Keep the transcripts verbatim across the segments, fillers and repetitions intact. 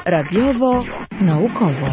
Radiowo, naukowo.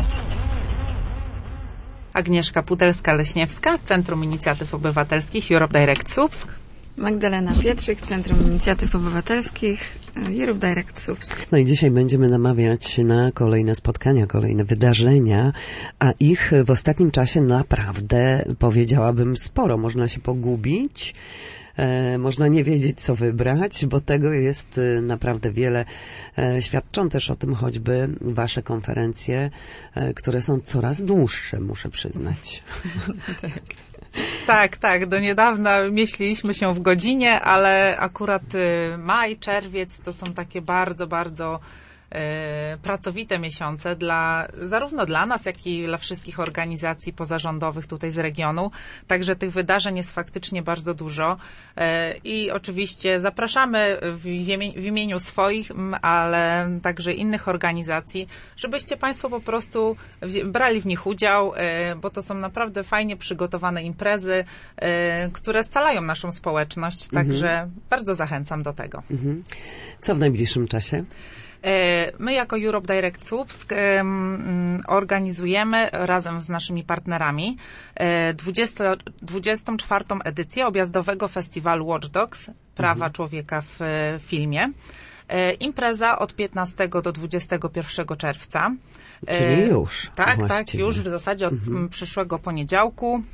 Agnieszka Putelska-Leśniewska, Centrum Inicjatyw Obywatelskich Europe Direct Słupsk. Magdalena Pietrzyk, Centrum Inicjatyw Obywatelskich Europe Direct Słupsk. No i dzisiaj będziemy namawiać na kolejne spotkania, kolejne wydarzenia, a ich w ostatnim czasie naprawdę, powiedziałabym, sporo. Można się pogubić. E, można nie wiedzieć, co wybrać, bo tego jest e, naprawdę wiele. E, świadczą też o tym choćby wasze konferencje, e, które są coraz dłuższe, muszę przyznać. Tak. Tak, tak. Do niedawna mieściliśmy się w godzinie, ale akurat maj, czerwiec to są takie bardzo, bardzo e, pracowite miesiące dla, zarówno dla nas, jak i dla wszystkich organizacji pozarządowych tutaj z regionu. Także tych wydarzeń jest faktycznie bardzo dużo. E, I oczywiście zapraszamy w, imię, w imieniu swoich, ale także innych organizacji, żebyście Państwo po prostu w, brali w nich udział, e, bo to są naprawdę fajnie przygotowane imprezy, e, które scalają naszą społeczność. Także mhm. bardzo zachęcam do tego. Mhm. Co w najbliższym czasie? My jako Europe Direct Słupsk organizujemy razem z naszymi partnerami dwudziestą czwartą edycję objazdowego festiwalu Watch Dogs, Prawa mhm. człowieka w filmie. Impreza od piętnastego do dwudziestego pierwszego czerwca. Czyli już. Tak, właściwie. tak, już w zasadzie od mhm. przyszłego poniedziałku.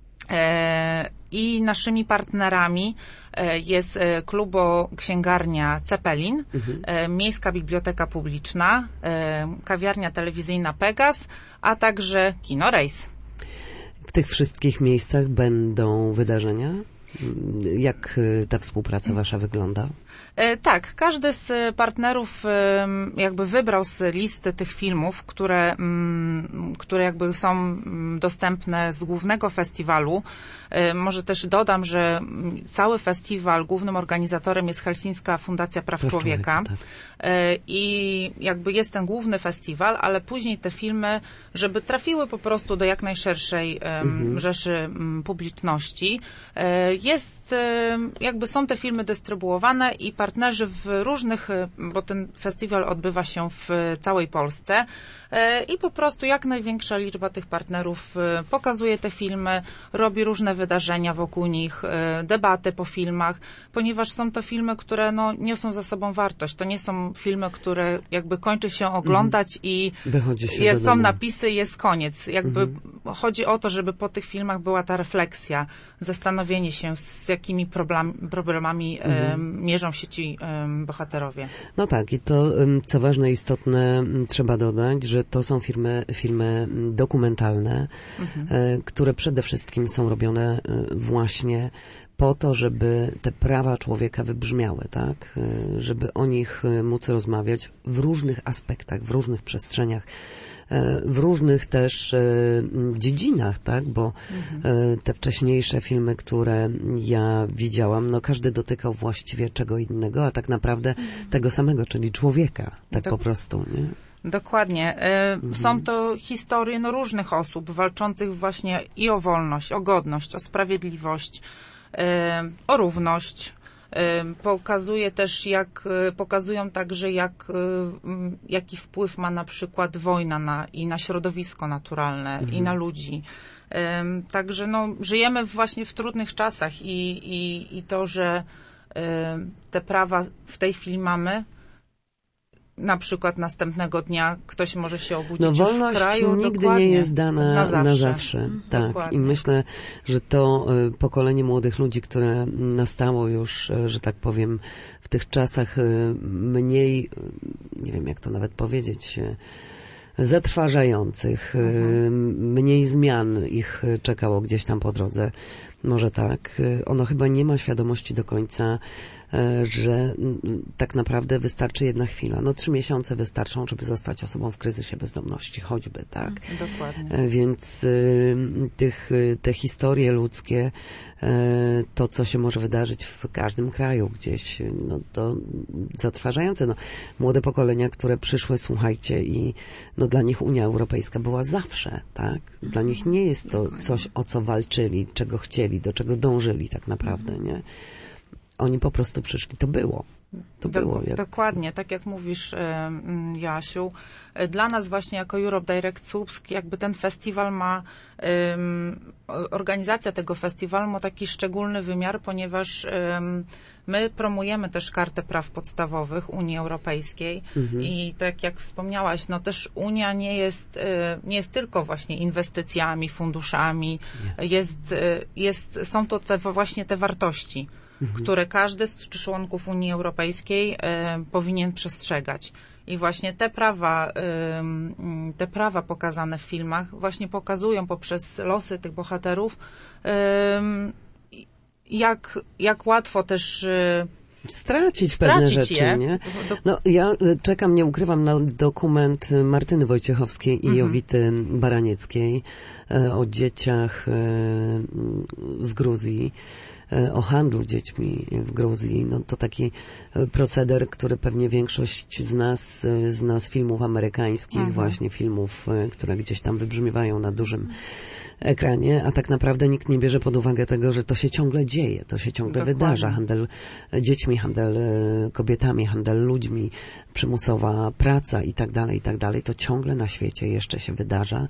I naszymi partnerami jest klubo-księgarnia Cepelin, mhm. Miejska Biblioteka Publiczna, kawiarnia telewizyjna Pegas, a także Kino Rejs. W tych wszystkich miejscach będą wydarzenia? Jak ta współpraca wasza wygląda? Tak, każdy z partnerów jakby wybrał z listy tych filmów, które, które jakby są dostępne z głównego festiwalu. Może też dodam, że cały festiwal głównym organizatorem jest Helsińska Fundacja Praw, Praw Człowieka. Człowieka tak. I jakby jest ten główny festiwal, ale później te filmy, żeby trafiły po prostu do jak najszerszej mhm. rzeszy publiczności, jest, jakby są te filmy dystrybuowane i partnerzy w różnych, bo ten festiwal odbywa się w całej Polsce i po prostu jak największa liczba tych partnerów pokazuje te filmy, robi różne wydarzenia wokół nich, debaty po filmach, ponieważ są to filmy, które no, niosą za sobą wartość. To nie są filmy, które jakby kończy się oglądać mm. i jest, są napisy i jest koniec. Jakby mm-hmm. chodzi o to, żeby po tych filmach była ta refleksja, zastanowienie się, z jakimi problem, problemami mm-hmm. um, mierzą się ci um, bohaterowie. No tak, i to, co ważne i istotne, trzeba dodać, że to są filmy, filmy dokumentalne, mm-hmm. które przede wszystkim są robione właśnie po to, żeby te prawa człowieka wybrzmiały, tak? Żeby o nich móc rozmawiać w różnych aspektach, w różnych przestrzeniach, w różnych też dziedzinach, tak? Bo mhm. te wcześniejsze filmy, które ja widziałam, no każdy dotykał właściwie czego innego, a tak naprawdę tego samego, czyli człowieka, tak to... po prostu, nie? Dokładnie. Mhm. Są to historie no, różnych osób walczących właśnie i o wolność, o godność, o sprawiedliwość, o równość. Pokazuje też, jak, pokazują także, jak, jaki wpływ ma na przykład wojna na, i na środowisko naturalne, mhm. i na ludzi. Także no, żyjemy właśnie w trudnych czasach i, i, i to, że te prawa w tej chwili mamy, na przykład następnego dnia ktoś może się obudzić no, już wolność w kraju. nigdy dokładnie, nie jest dana na zawsze. Na zawsze. Tak. Dokładnie. I myślę, że to y, pokolenie młodych ludzi, które nastało już, y, że tak powiem, w tych czasach y, mniej, y, nie wiem jak to nawet powiedzieć, y, zatrważających, mhm. mniej zmian ich czekało gdzieś tam po drodze. Może tak. Ono chyba nie ma świadomości do końca, że tak naprawdę wystarczy jedna chwila. No trzy miesiące wystarczą, żeby zostać osobą w kryzysie bezdomności, choćby, tak. Dokładnie. Więc tych, te historie ludzkie, to co się może wydarzyć w każdym kraju gdzieś, no to zatrważające. No, młode pokolenia, które przyszły, słuchajcie, i no dla nich Unia Europejska była zawsze, tak. Dla nich nie jest to coś, o co walczyli, czego chcieli, do czego dążyli tak naprawdę, nie? Oni po prostu przyszli, to było. to Do, było. Jak... Dokładnie, tak jak mówisz, Jasiu. Dla nas właśnie jako Europe Direct Słupsk jakby ten festiwal ma, um, organizacja tego festiwalu ma taki szczególny wymiar, ponieważ um, my promujemy też Kartę Praw Podstawowych Unii Europejskiej mhm. i tak jak wspomniałaś, no też Unia nie jest, nie jest tylko właśnie inwestycjami, funduszami, jest, jest, są to te, właśnie te wartości, mhm. które każdy z członków Unii Europejskiej e, powinien przestrzegać. I właśnie te prawa, e, te prawa pokazane w filmach właśnie pokazują poprzez losy tych bohaterów, e, jak, jak łatwo też e, stracić pewne stracić rzeczy, je. nie? No, ja czekam, nie ukrywam, na dokument Martyny Wojciechowskiej i mhm. Jowity Baranieckiej e, o dzieciach e, z Gruzji, o handlu dziećmi w Gruzji. No to taki proceder, który pewnie większość z nas zna z filmów amerykańskich, mhm. właśnie filmów, które gdzieś tam wybrzmiewają na dużym ekranie, a tak naprawdę nikt nie bierze pod uwagę tego, że to się ciągle dzieje, to się ciągle Dokładnie. wydarza. Handel dziećmi, handel kobietami, handel ludźmi, przymusowa praca i tak dalej, i tak dalej. To ciągle na świecie jeszcze się wydarza.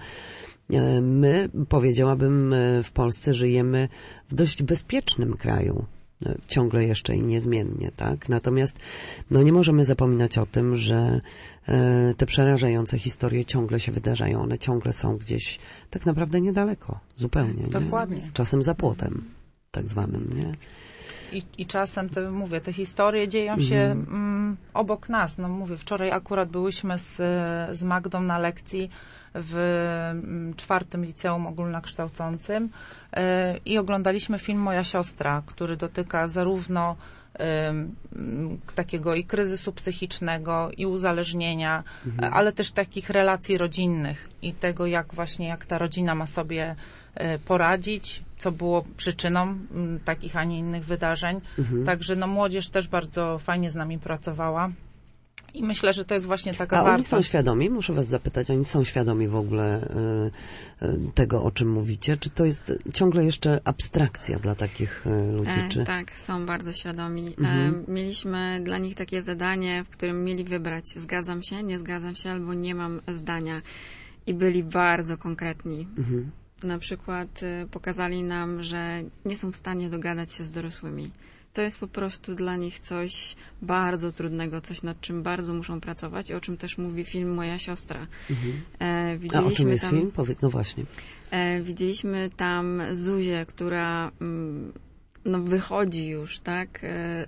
My, powiedziałabym, w Polsce żyjemy w dość bezpiecznym kraju. Ciągle jeszcze i niezmiennie, tak? Natomiast no nie możemy zapominać o tym, że e, te przerażające historie ciągle się wydarzają. One ciągle są gdzieś tak naprawdę niedaleko. Zupełnie. Dokładnie. Nie? Czasem za płotem, tak zwanym, nie? I, I czasem, te, mówię, te historie dzieją się mm. Mm, obok nas. No mówię, wczoraj akurat byłyśmy z, z Magdą na lekcji w mm, czwartym liceum ogólnokształcącym y, i oglądaliśmy film Moja siostra, który dotyka zarówno y, y, takiego i kryzysu psychicznego, i uzależnienia, mhm. ale też takich relacji rodzinnych i tego, jak właśnie, jak ta rodzina ma sobie y, poradzić, co było przyczyną y, takich, a nie innych wydarzeń. Mhm. Także no, młodzież też bardzo fajnie z nami pracowała. I myślę, że to jest właśnie taka A wartość. oni są świadomi, muszę was zapytać, oni są świadomi w ogóle y, y, tego, o czym mówicie? Czy to jest ciągle jeszcze abstrakcja dla takich y, ludzi? E, czy... Tak, są bardzo świadomi. Mhm. E, mieliśmy dla nich takie zadanie, w którym mieli wybrać zgadzam się, nie zgadzam się albo nie mam zdania. I byli bardzo konkretni. Mhm. Na przykład y, pokazali nam, że nie są w stanie dogadać się z dorosłymi. To jest po prostu dla nich coś bardzo trudnego, coś nad czym bardzo muszą pracować, o czym też mówi film Moja siostra. Mhm. E, widzieliśmy A o czym jest tam, film? Powiedz, no właśnie. E, widzieliśmy tam Zuzię, która mm, no, wychodzi już, tak, e, e,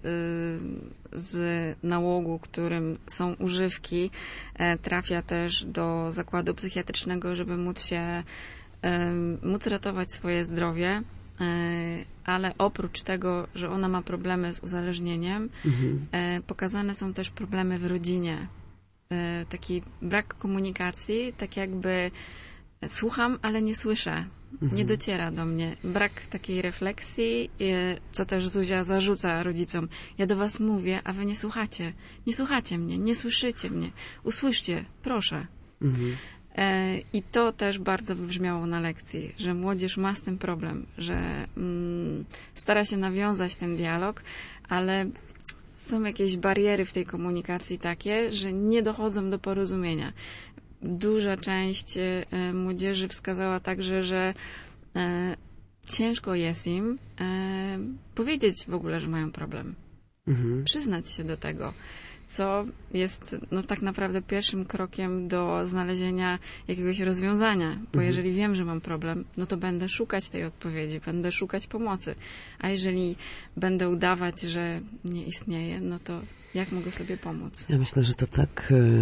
z nałogu, którym są używki, e, trafia też do zakładu psychiatrycznego, żeby móc się, e, móc ratować swoje zdrowie. Ale oprócz tego, że ona ma problemy z uzależnieniem, mhm. pokazane są też problemy w rodzinie. Taki brak komunikacji, tak jakby słucham, ale nie słyszę. Mhm. Nie dociera do mnie. Brak takiej refleksji, co też Zuzia zarzuca rodzicom. Ja do was mówię, a wy nie słuchacie. Nie słuchacie mnie, nie słyszycie mnie. Usłyszcie, proszę. Mhm. I to też bardzo wybrzmiało na lekcji, że młodzież ma z tym problem, że mm, stara się nawiązać ten dialog, ale są jakieś bariery w tej komunikacji takie, że nie dochodzą do porozumienia. Duża część y, młodzieży wskazała także, że y, ciężko jest im y, powiedzieć w ogóle, że mają problem. Mhm. Przyznać się do tego. Co jest no, tak naprawdę pierwszym krokiem do znalezienia jakiegoś rozwiązania. Bo mhm. jeżeli wiem, że mam problem, no to będę szukać tej odpowiedzi, będę szukać pomocy. A jeżeli będę udawać, że nie istnieje, no to jak mogę sobie pomóc? Ja myślę, że to tak y,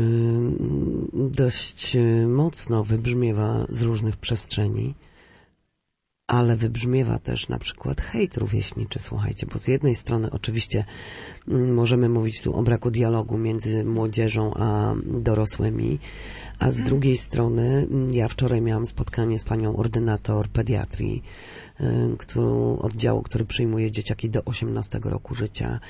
dość mocno wybrzmiewa z różnych przestrzeni. Ale wybrzmiewa też na przykład hejt rówieśniczy, słuchajcie, bo z jednej strony oczywiście możemy mówić tu o braku dialogu między młodzieżą a dorosłymi, a z drugiej strony ja wczoraj miałam spotkanie z panią ordynator pediatrii, którą, oddziału, który przyjmuje dzieciaki do osiemnastego roku życia.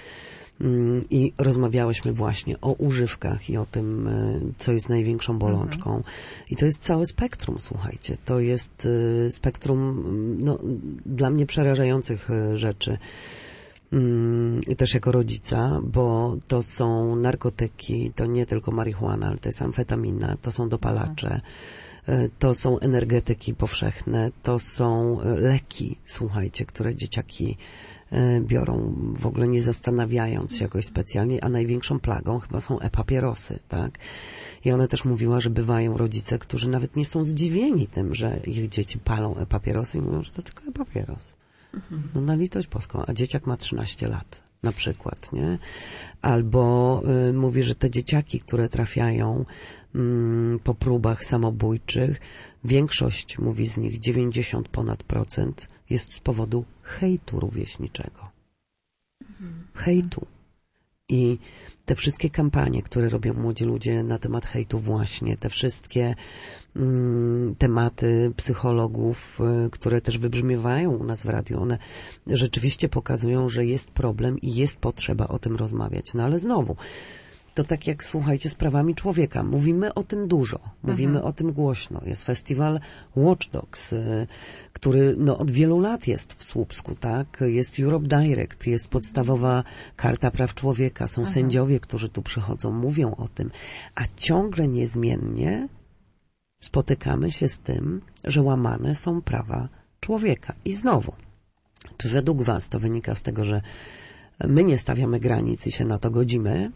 I rozmawiałyśmy właśnie o używkach i o tym, co jest największą bolączką. Mhm. I to jest całe spektrum, słuchajcie. To jest spektrum no, dla mnie przerażających rzeczy. i też jako rodzica, bo to są narkotyki, to nie tylko marihuana, ale to jest amfetamina, to są dopalacze, to są energetyki powszechne, to są leki, słuchajcie, które dzieciaki biorą w ogóle nie zastanawiając się jakoś specjalnie, a największą plagą chyba są e-papierosy, tak? I ona też mówiła, że bywają rodzice, którzy nawet nie są zdziwieni tym, że ich dzieci palą e-papierosy i mówią, że to tylko e-papieros. Mhm. No na litość boską, a dzieciak ma trzynaście lat na przykład, nie? Albo y, mówi, że te dzieciaki, które trafiają y, po próbach samobójczych, większość, mówi z nich, dziewięćdziesiąt ponad procent jest z powodu hejtu rówieśniczego. Mhm. Hejtu. I te wszystkie kampanie, które robią młodzi ludzie na temat hejtu właśnie, te wszystkie mm, tematy psychologów, y, które też wybrzmiewają u nas w radiu, one rzeczywiście pokazują, że jest problem i jest potrzeba o tym rozmawiać. No ale znowu, to tak jak, słuchajcie, z prawami człowieka. Mówimy o tym dużo, mówimy mhm. o tym głośno. Jest festiwal Watch Dogs, y, który no, od wielu lat jest w Słupsku, tak? Jest Europe Direct, jest podstawowa Karta Praw Człowieka, są mhm. sędziowie, którzy tu przychodzą, mówią o tym, a ciągle niezmiennie spotykamy się z tym, że łamane są prawa człowieka. I znowu, czy według was to wynika z tego, że my nie stawiamy granic i się na to godzimy,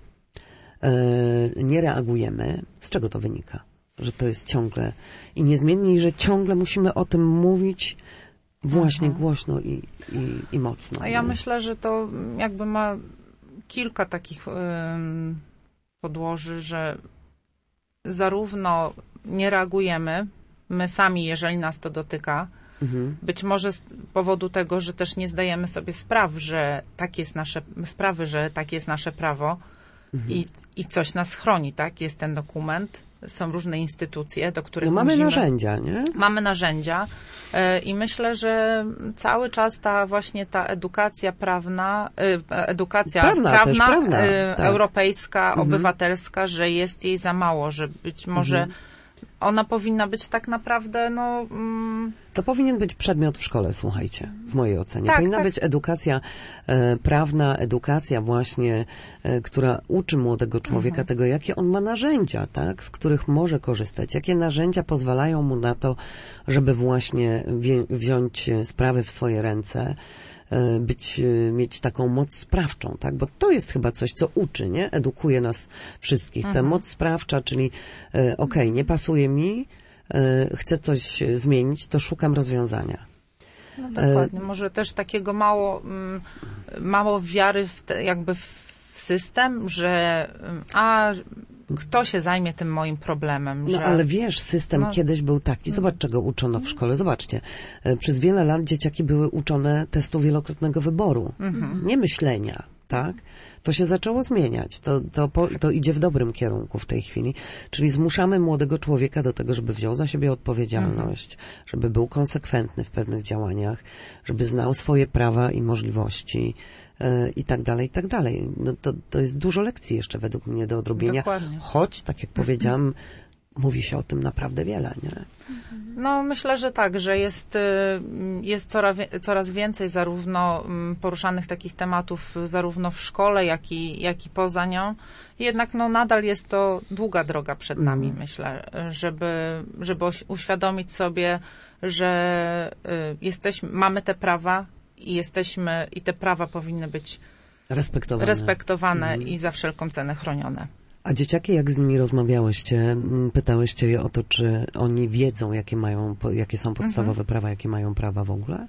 nie reagujemy? Z czego to wynika? Że to jest ciągle i niezmiennie i że ciągle musimy o tym mówić właśnie mhm. głośno i, i, i mocno. A ja nie? myślę, że to jakby ma kilka takich ym, podłoży, że zarówno nie reagujemy, my sami, jeżeli nas to dotyka, mhm. być może z powodu tego, że też nie zdajemy sobie spraw, że tak jest nasze, sprawy, że takie jest nasze prawo, Mhm. I, I coś nas chroni, tak? Jest ten dokument, są różne instytucje, do których no mamy musimy, narzędzia, nie? Mamy narzędzia yy, i myślę, że cały czas ta właśnie ta edukacja prawna, yy, edukacja prawna, prawna, też, prawna yy, tak. europejska, mhm. obywatelska, że jest jej za mało, że być może mhm. ona powinna być tak naprawdę, no... Mm, to powinien być przedmiot w szkole, słuchajcie, w mojej ocenie. Tak, Powinna tak. być edukacja e, prawna, edukacja właśnie, e, która uczy młodego człowieka mhm. tego, jakie on ma narzędzia, tak, z których może korzystać, jakie narzędzia pozwalają mu na to, żeby właśnie wie, wziąć sprawy w swoje ręce, e, być, e, mieć taką moc sprawczą, tak, bo to jest chyba coś, co uczy, nie? Edukuje nas wszystkich. Mhm. Ta moc sprawcza, czyli e, okej, okay, nie pasuje mi, chcę coś zmienić, to szukam rozwiązania. No dokładnie. Może też takiego mało, mało wiary w te, jakby w system, że a kto się zajmie tym moim problemem. No że... ale wiesz, system no. kiedyś był taki, zobacz czego uczono w szkole, zobaczcie, przez wiele lat dzieciaki były uczone testu wielokrotnego wyboru, mhm. nie myślenia, tak? To się zaczęło zmieniać. To, to, po, to idzie w dobrym kierunku w tej chwili. Czyli zmuszamy młodego człowieka do tego, żeby wziął za siebie odpowiedzialność, mhm. żeby był konsekwentny w pewnych działaniach, żeby znał swoje prawa i możliwości yy, i tak dalej, i tak dalej. No to, to jest dużo lekcji jeszcze według mnie do odrobienia. Dokładnie. Choć, tak jak powiedziałam, mówi się o tym naprawdę wiele, nie? No myślę, że tak, że jest, jest coraz, coraz więcej zarówno poruszanych takich tematów zarówno w szkole, jak i, jak i poza nią. Jednak no nadal jest to długa droga przed nami, mm. myślę, żeby, żeby uświadomić sobie, że jesteśmy, mamy te prawa i jesteśmy, i te prawa powinny być respektowane, respektowane mm. i za wszelką cenę chronione. A dzieciaki, jak z nimi rozmawiałyście, pytałyście je o to, czy oni wiedzą, jakie mają, jakie są podstawowe mhm. prawa, jakie mają prawa w ogóle?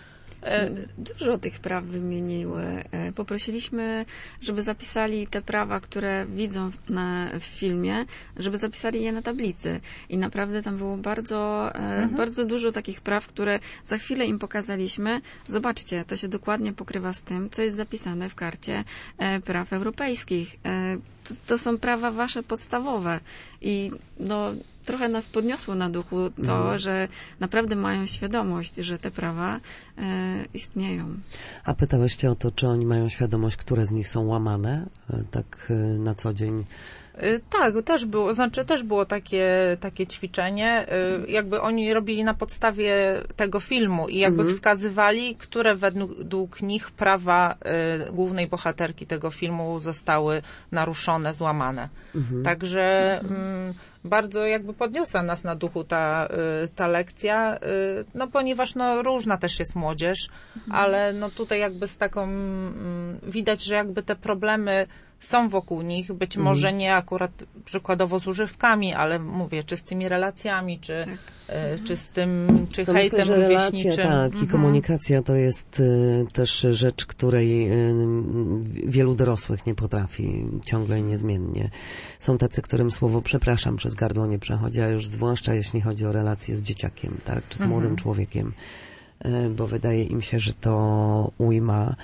Dużo tych praw wymieniły. Poprosiliśmy, żeby zapisali te prawa, które widzą w, na, w filmie, żeby zapisali je na tablicy. I naprawdę tam było bardzo, mhm. bardzo dużo takich praw, które za chwilę im pokazaliśmy. Zobaczcie, to się dokładnie pokrywa z tym, co jest zapisane w Karcie Praw Europejskich. To, to są prawa wasze podstawowe. I no, trochę nas podniosło na duchu to, mhm. że naprawdę mają świadomość, że te prawa e, istnieją. A pytałyście o to, czy oni mają świadomość, które z nich są łamane, e, tak e, na co dzień Y, Tak, też było, znaczy też było takie, takie ćwiczenie, y, jakby oni robili na podstawie tego filmu i jakby Mhm. wskazywali, które według nich prawa y, głównej bohaterki tego filmu zostały naruszone, złamane. Mhm. Także mm, bardzo jakby podniosła nas na duchu ta, y, ta lekcja, y, no ponieważ no różna też jest młodzież, ale no tutaj jakby z taką, mm, widać, że jakby te problemy są wokół nich, być Mhm. może nie akurat przykładowo z używkami, ale mówię, czy z tymi relacjami, czy, Tak. y, czy z tym, czy No hejtem myślę, że relacja, rówieśniczym. tak, i Mhm. komunikacja to jest y, też rzecz, której y, wielu dorosłych nie potrafi ciągle i niezmiennie. Są tacy, którym słowo przepraszam przez gardło nie przechodzi, a już zwłaszcza jeśli chodzi o relacje z dzieciakiem, tak, czy z Mhm. młodym człowiekiem, y, bo wydaje im się, że to ujma.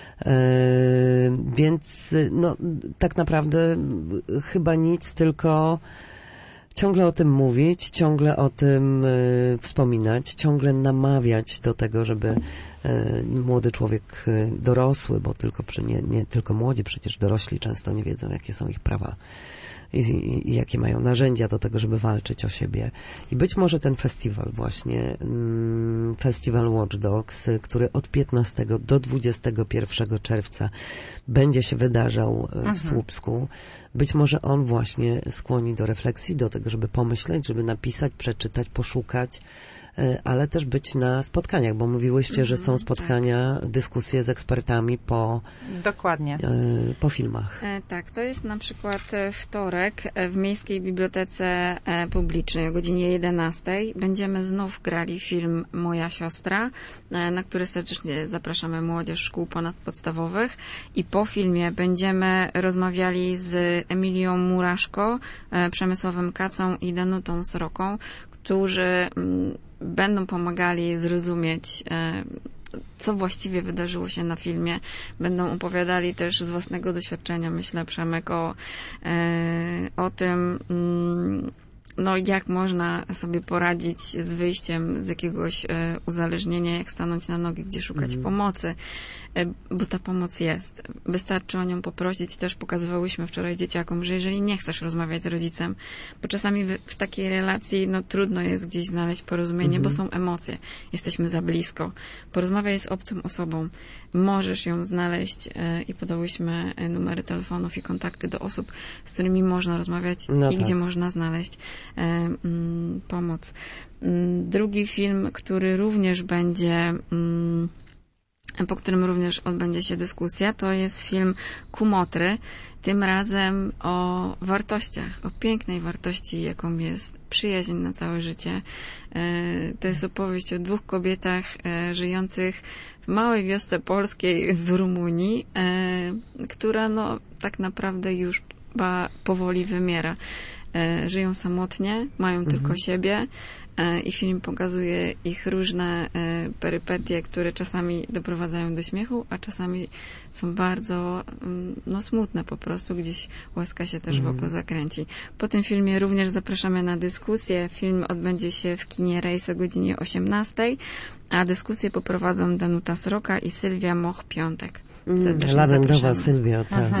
E, więc no, tak naprawdę chyba nic, tylko ciągle o tym mówić, ciągle o tym e, wspominać, ciągle namawiać do tego, żeby e, młody człowiek, e, dorosły, bo tylko przy, nie, nie tylko młodzi, przecież dorośli często nie wiedzą, jakie są ich prawa i, i, i jakie mają narzędzia do tego, żeby walczyć o siebie. I być może ten festiwal właśnie, mm, festiwal Watch Dogs, który od piętnastego do dwudziestego pierwszego czerwca będzie się wydarzał e, w Mhm. Słupsku, być może on właśnie skłoni do refleksji, do tego, żeby pomyśleć, żeby napisać, przeczytać, poszukać, e, ale też być na spotkaniach, bo mówiłyście, że są Mhm, spotkania, dyskusje z ekspertami po, Dokładnie. e, po filmach. E, Tak, to jest na przykład e, wtorek e, w Miejskiej Bibliotece e, Publicznej o godzinie jedenastej. Będziemy znów grali film Moja siostra, e, na który serdecznie zapraszamy młodzież szkół ponadpodstawowych. I po filmie będziemy rozmawiali z Emilią Muraszko, e, Przemysławem Kacą i Danutą Sroką, którzy mm, będą pomagali zrozumieć, e, co właściwie wydarzyło się na filmie. Będą opowiadali też z własnego doświadczenia, myślę, Przemek, o, e, o tym, mm, no jak można sobie poradzić z wyjściem z jakiegoś e, uzależnienia, jak stanąć na nogi, gdzie szukać Mhm. pomocy, e, bo ta pomoc jest. Wystarczy o nią poprosić. Też pokazywałyśmy wczoraj dzieciakom, że jeżeli nie chcesz rozmawiać z rodzicem, bo czasami w, w takiej relacji no, trudno jest gdzieś znaleźć porozumienie, Mhm. bo są emocje. Jesteśmy za blisko. Porozmawiaj z obcą osobą. Możesz ją znaleźć e, i podałyśmy e, numery telefonów i kontakty do osób, z którymi można rozmawiać No i tak. gdzie można znaleźć e, mm, pomoc. Mm, Drugi film, który również będzie, mm, po którym również odbędzie się dyskusja, to jest film Kumotry. Tym razem o wartościach, o pięknej wartości, jaką jest przyjaźń na całe życie. E, To jest opowieść o dwóch kobietach e, żyjących w małej wiosce polskiej w Rumunii, e, która no tak naprawdę już ba, powoli wymiera. E, Żyją samotnie, mają Mhm. tylko siebie e, i film pokazuje ich różne e, perypetie, które czasami doprowadzają do śmiechu, a czasami są bardzo mm, no, smutne po prostu, gdzieś łezka się też Mhm. wokół zakręci. Po tym filmie również zapraszamy na dyskusję. Film odbędzie się w kinie Rejs o godzinie osiemnastej, a dyskusję poprowadzą Danuta Sroka i Sylwia Moch-Piątek. Mm, Serdecznie Lawendowa zapraszamy. Sylwia, tak.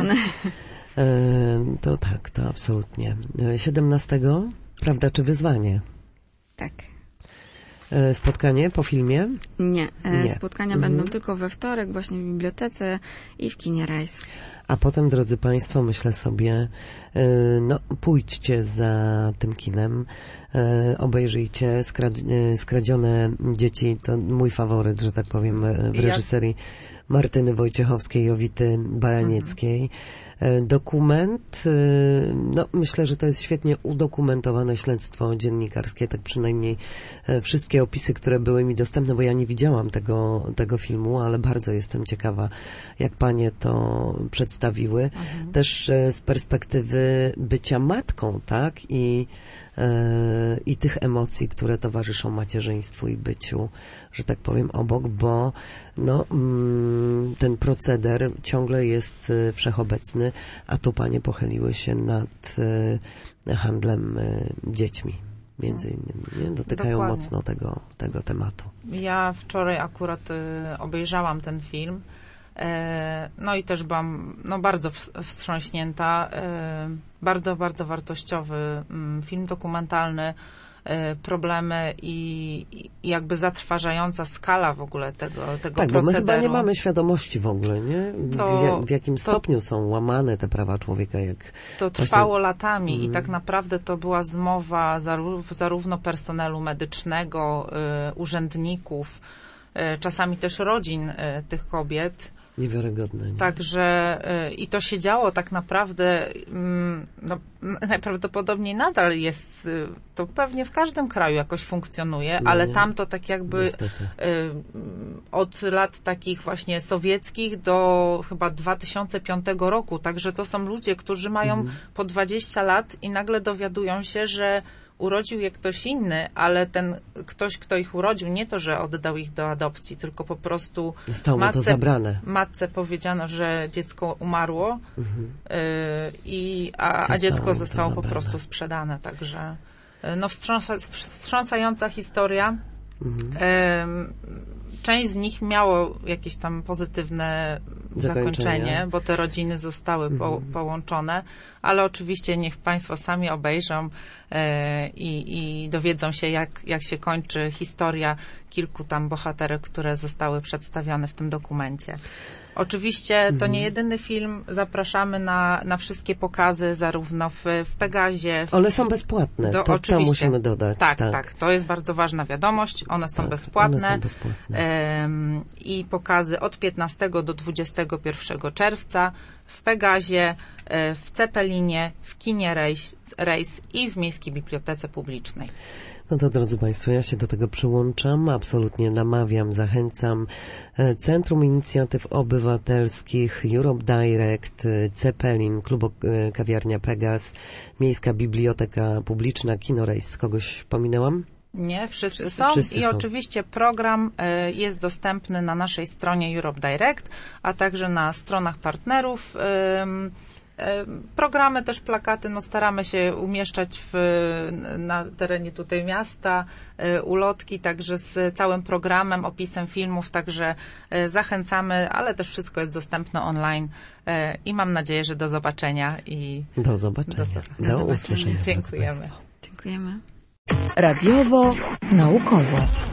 E, to tak, to absolutnie. E, siedemnastego, prawda czy wyzwanie? Tak. E, spotkanie po filmie? Nie, e, Nie. spotkania Mhm. będą tylko we wtorek właśnie w bibliotece i w kinie Rejs. A potem, drodzy Państwo, myślę sobie, e, no pójdźcie za tym kinem, e, obejrzyjcie skrad- e, Skradzione dzieci, to mój faworyt, że tak powiem, e, w Ja- reżyserii Martyny Wojciechowskiej i Jowity Baranieckiej. E, Dokument, e, no myślę, że to jest świetnie udokumentowane śledztwo dziennikarskie, tak przynajmniej e, wszystkie opisy, które były mi dostępne, bo ja nie widziałam tego, tego filmu, ale bardzo jestem ciekawa, jak panie to przedstawiły. Też e, z perspektywy bycia matką, tak? I, e, i tych emocji, które towarzyszą macierzyństwu i byciu, że tak powiem, obok, bo no, mm, ten proceder ciągle jest e, wszechobecny, a tu panie pochyliły się nad e, handlem e, dziećmi. Między innymi, nie? Dotykają Dokładnie. mocno tego, tego tematu. Ja wczoraj akurat y, obejrzałam ten film. No i też byłam no, bardzo wstrząśnięta. Bardzo, bardzo wartościowy film dokumentalny. Problemy i, i jakby zatrważająca skala w ogóle tego, tego tak, procederu. Bo my chyba nie mamy świadomości w ogóle, nie? To, w, w jakim to, stopniu są łamane te prawa człowieka. Jak to trwało właśnie... latami mm. i tak naprawdę to była zmowa zaró- zarówno personelu medycznego, y, urzędników, y, czasami też rodzin y, tych kobiet. Niewiarygodne. Nie? Także y, i to się działo tak naprawdę, y, no, najprawdopodobniej nadal jest, y, to pewnie w każdym kraju jakoś funkcjonuje, no ale nie. Tam to tak jakby y, od lat takich właśnie sowieckich do chyba dwa tysiące piątego roku, także to są ludzie, którzy mają mhm. po dwadzieścia lat i nagle dowiadują się, że urodził je ktoś inny, ale ten ktoś, kto ich urodził, nie to, że oddał ich do adopcji, tylko po prostu zostało matce, to zabrane. Matce powiedziano, że dziecko umarło, mhm. y, i, a, a dziecko zostało po prostu sprzedane. Także no, wstrząsa, wstrząsająca historia. Mhm. Y, Część z nich miało jakieś tam pozytywne zakończenie, bo te rodziny zostały mhm. po, połączone, ale oczywiście niech Państwo sami obejrzą e, i, i dowiedzą się, jak, jak się kończy historia kilku tam bohaterek, które zostały przedstawione w tym dokumencie. Oczywiście to nie jedyny film. Zapraszamy na, na wszystkie pokazy, zarówno w, w Pegazie. W, one są bezpłatne, do, to, to musimy dodać. Tak, tak, tak. To jest bardzo ważna wiadomość. One są tak, bezpłatne. One są bezpłatne. Ym, I pokazy od piętnastego do dwudziestego pierwszego czerwca w Pegazie, w Cepelinie, w kinie Rejs, Rejs i w Miejskiej Bibliotece Publicznej. No to drodzy Państwo, ja się do tego przyłączam, absolutnie namawiam, zachęcam. Centrum Inicjatyw Obywatelskich, Europe Direct, Cepelin, Klub Kawiarnia Pegas, Miejska Biblioteka Publiczna, Kino Rejs. Kogoś pominęłam? Nie, wszyscy, wszyscy są wszyscy i są. Oczywiście program y, jest dostępny na naszej stronie Europe Direct, a także na stronach partnerów. Y, Programy, też plakaty, no staramy się umieszczać w, na terenie tutaj miasta, ulotki, także z całym programem, opisem filmów, także zachęcamy, ale też wszystko jest dostępne online i mam nadzieję, że do zobaczenia. I do zobaczenia. Do, do, do zobaczenia. Dziękujemy. Dziękujemy. Radiowo, naukowo.